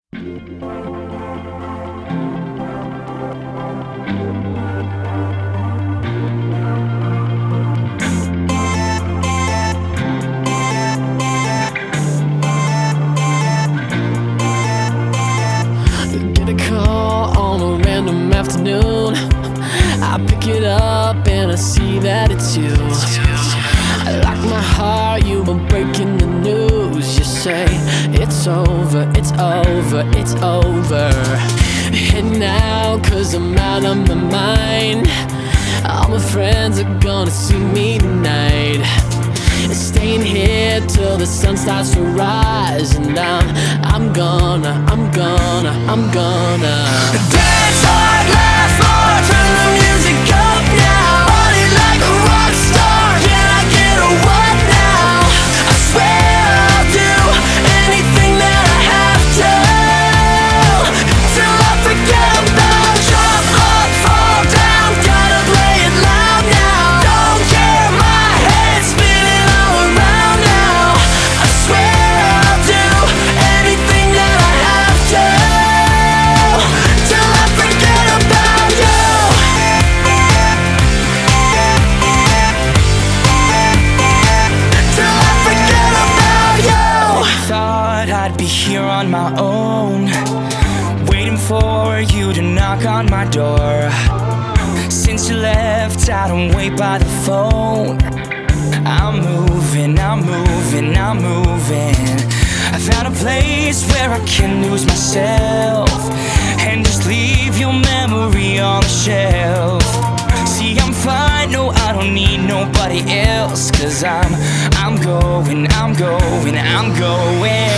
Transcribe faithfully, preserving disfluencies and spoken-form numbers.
Get a call on a random afternoon. I pick it up and I see that it's you. I like my heart, you were breaking the news. You say it's over, it's over, it's over. Head now, cause I'm out of my mind. All my friends are gonna see me tonight. Staying here till the sun starts to rise. And I'm, I'm gonna, I'm gonna, I'm gonna dance hard, laugh hard, turn the music up now. Party like a rock star, can I get a what now? I swear I'll do anything that I have to, till I forget about. Jump up, fall down, gotta play it loud now. Don't care, my head's spinning all around now. I swear I'll do anything that I have to, till I forget about you. Till I forget about you. Thought I'd be here on my own, waiting for you to knock on my door. Since you left, I don't wait by the phone. I'm moving, I'm moving, I'm moving. I found a place where I can lose myself and just leave your memory on the shelf. See, I'm fine, no, I don't need nobody else. Cause I'm, I'm going, I'm going, I'm going.